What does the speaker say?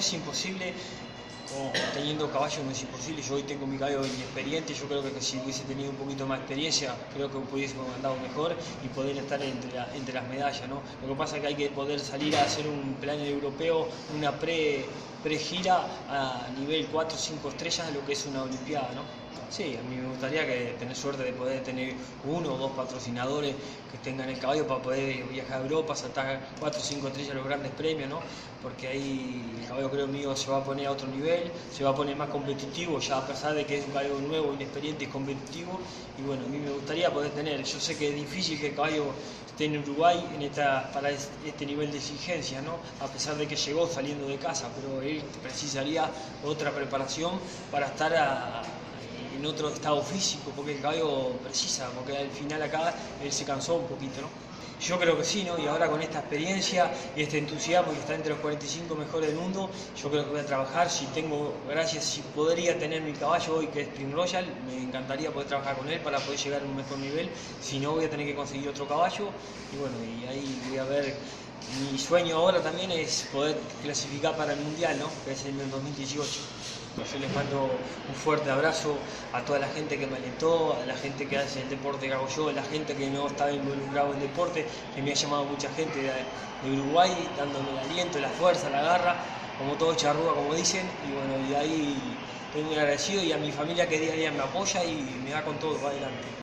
es imposible, o teniendo caballo no es imposible. Yo hoy tengo mi caballo inexperiente, yo creo que si hubiese tenido un poquito más de experiencia, creo que hubiésemos andado mejor y poder estar entre las medallas, ¿no? Lo que pasa es que hay que poder salir a hacer un plan europeo, una pre-gira a nivel 4 o 5 estrellas de lo que es una olimpiada, ¿no? Sí, a mí me gustaría tener suerte de poder tener uno o dos patrocinadores que tengan el caballo para poder viajar a Europa, saltar 4 o 5 estrellas los grandes premios, ¿no? Porque ahí el caballo, creo mío, se va a poner a otro nivel, se va a poner más competitivo, ya a pesar de que es un caballo nuevo, inexperiente y competitivo. Y bueno, a mí me gustaría poder tener, yo sé que es difícil que el caballo esté en Uruguay para este nivel de exigencia, ¿no? A pesar de que llegó saliendo de casa, pero él precisaría otra preparación para estar en otro estado físico, porque el caballo precisa, porque al final acá él se cansó un poquito, ¿no? Yo creo que sí, ¿no? Y ahora con esta experiencia y este entusiasmo que está entre los 45 mejores del mundo, yo creo que voy a trabajar. Si podría tener mi caballo hoy, que es Prince Royal, me encantaría poder trabajar con él para poder llegar a un mejor nivel. Si no, voy a tener que conseguir otro caballo y bueno, y ahí voy a ver. Mi sueño ahora también es poder clasificar para el Mundial, ¿no? Que es en el 2018. Yo les mando un fuerte abrazo a toda la gente que me alentó, a la gente que hace el deporte que hago yo, a la gente que no estaba involucrado en el deporte, que me ha llamado mucha gente de Uruguay, dándome el aliento, la fuerza, la garra, como todo charrúa, como dicen, y bueno, y ahí estoy muy agradecido, y a mi familia que día a día me apoya y me da con todo para adelante.